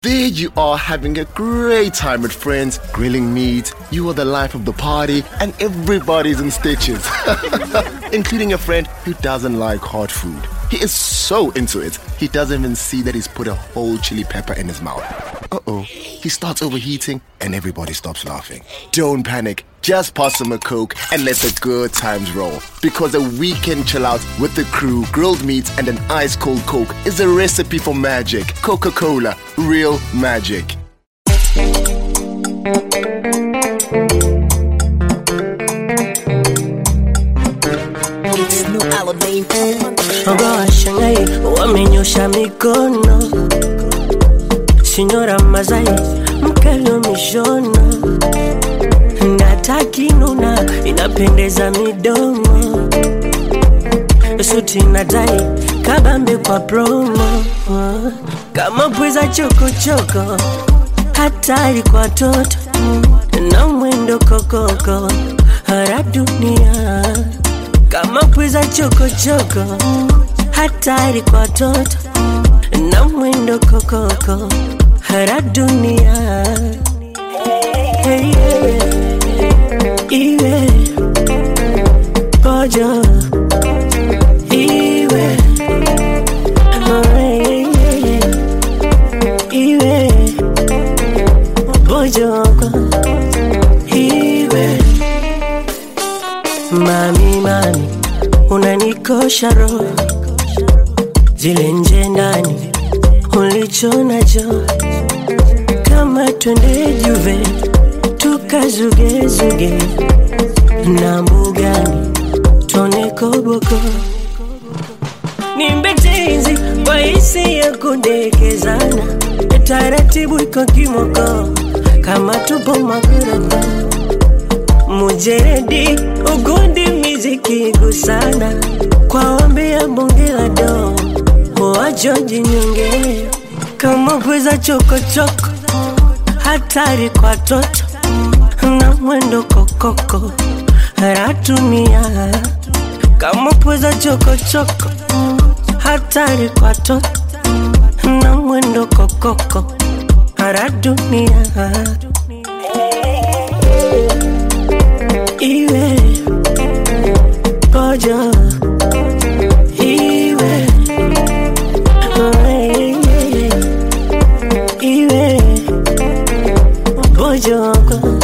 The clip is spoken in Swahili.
There you are having a great time with friends, grilling meat, you are the life of the party, and everybody's in stitches. Including a friend who doesn't like hot food. He is so into it, he doesn't even see that he's put a whole chili pepper in his mouth. Uh-oh, he starts overheating and everybody stops laughing. Don't panic, just pass him a Coke and let the good times roll. Because a weekend chill out with the crew, grilled meat and an ice cold Coke is a recipe for magic. Coca-Cola, real magic. Shangai wamenyosha mikono, Signora Mazai mkalo mishono, nataki nuna inapendeza midomo, suti na dai kabambe kwa promo, kama pweza choko choko, hatari kwa toto, na mwendo kokoko, hara dunia. Kama pweza choko choko, hatari kwa toto, na mwendo kokoko, hara dunia. Hey, iwe pojo, iwe iwe pojo, iwe mami, unanikosha roho, zile nje ndani ulicho nacho, kama twende Juve tukazuge na mbugani tuone koboko, nimbetenzi kwa hisi ya kudekezana, taratibu iko kimoko kama tupo magorofa, mujeredi ugundi miziki gusana, kwa wambe ya bonge la do wajoji nyonge, kama pweza choko choko, hatari kwa toto, na mwendo kokoko, haratumia. Kama pweza choko choko, hatari kwa toto, na mwendo kokoko, haratumia. Iwe pojo, iwe iwe pojo.